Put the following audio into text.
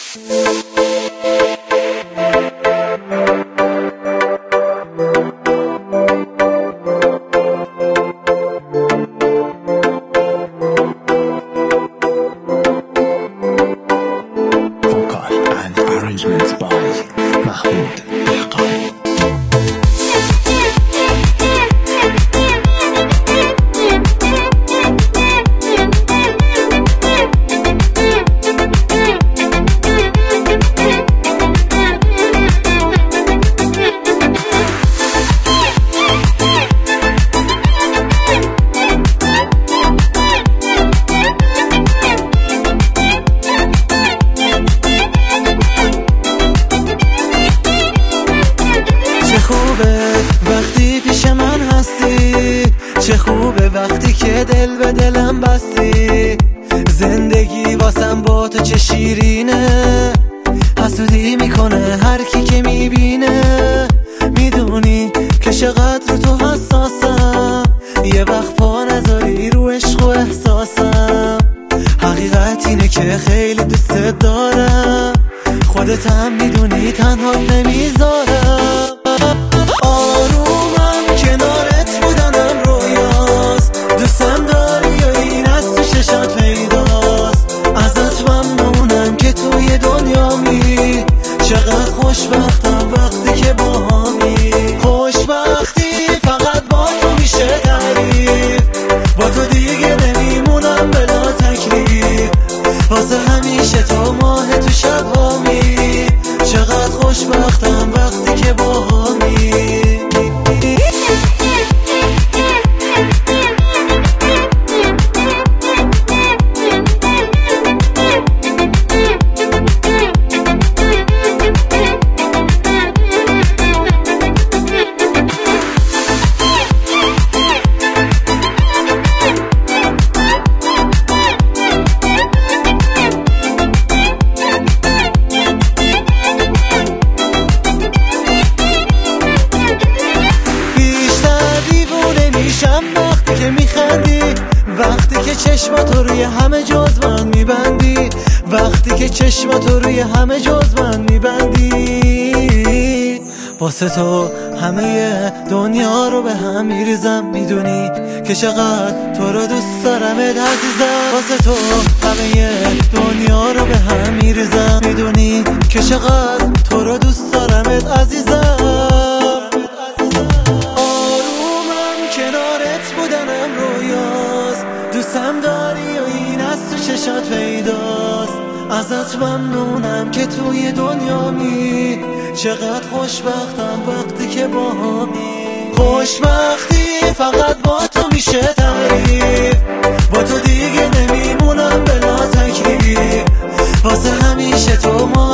وقتی پیش من هستی، چه خوبه وقتی که دل به دلم بستی. زندگی واسم با تو چه شیرینه، حسودی میکنه هر کی که میبینه. میدونی که چقدر تو حساسم، یه وقت پا نذاری رو عشق و احساسم. حقیقت اینه که خیلی دوست دارم، خودت هم میدونی تنها نمیذارم. آرومم کنارت بودنم رویاست، دوستم داری یا این از تو ششات پیداست. ازت ممنونم که توی دنیامی، چقدر خوشبختم وقتی که باهامی. خوشبختی فقط با تو میشه تعریف، با تو دیگه نمیمونم بلا تکلیف. واسه همیشه تو ماه تو شبهامی، چقدر خوشبختم وقتی که باهامی. وقتی که میخندی، وقتی که چشماتو روی همه جز من میبندی، وقتی که چشماتو روی همه جز من میبندی. واسه تو همه دنیا رو به هم میریزم، میدونی که چقدر تو رو دوست دارمت عزیزم. واسه تو همه دنیا رو به هم میریزم، میدونی که چقدر تو رو دوست دارمت عزیزم. بودنم رویاست، دوستم داری و این از تو چشات پیداست. ازت ممنونم که توی دنیامی، چقدر خوشبختم وقتی که باهامی. خوشبختی فقط با تو میشه تعریف، با تو دیگه نمیمونم بلا تکلیف. واسه همیشه تو ما